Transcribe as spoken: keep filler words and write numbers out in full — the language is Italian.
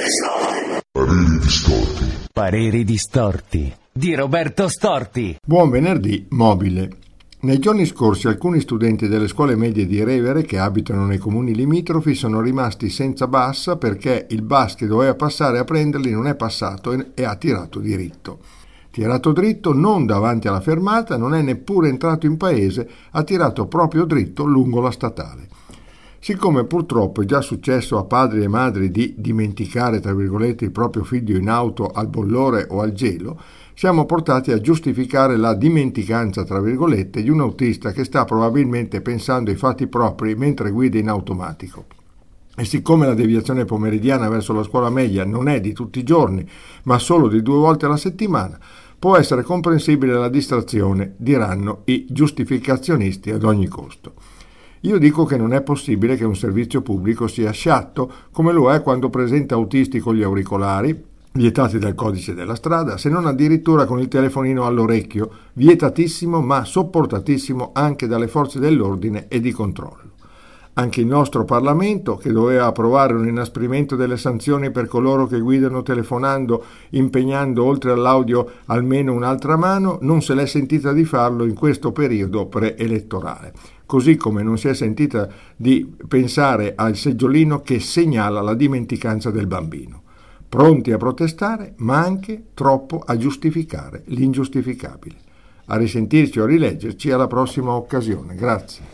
Pareri distorti. Pareri distorti di Roberto Storti. Buon venerdì mobile. Nei giorni scorsi alcuni studenti delle scuole medie di Revere che abitano nei comuni limitrofi sono rimasti senza bus perché il bus che doveva passare a prenderli non è passato e ha tirato diritto. Tirato dritto non davanti alla fermata, non è neppure entrato in paese, ha tirato proprio dritto lungo la statale. Siccome purtroppo è già successo a padri e madri di dimenticare, tra virgolette, il proprio figlio in auto al bollore o al gelo, siamo portati a giustificare la dimenticanza, tra virgolette, di un autista che sta probabilmente pensando ai fatti propri mentre guida in automatico. E siccome la deviazione pomeridiana verso la scuola media non è di tutti i giorni, ma solo di due volte alla settimana, può essere comprensibile la distrazione, diranno i giustificazionisti ad ogni costo. Io dico che non è possibile che un servizio pubblico sia sciatto come lo è quando presenta autisti con gli auricolari, vietati dal codice della strada, se non addirittura con il telefonino all'orecchio, vietatissimo ma sopportatissimo anche dalle forze dell'ordine e di controllo. Anche il nostro Parlamento, che doveva approvare un inasprimento delle sanzioni per coloro che guidano telefonando, impegnando oltre all'audio almeno un'altra mano, non se l'è sentita di farlo in questo periodo preelettorale. Così come non si è sentita di pensare al seggiolino che segnala la dimenticanza del bambino. Pronti a protestare, ma anche troppo a giustificare l'ingiustificabile. A risentirci o rileggerci alla prossima occasione. Grazie.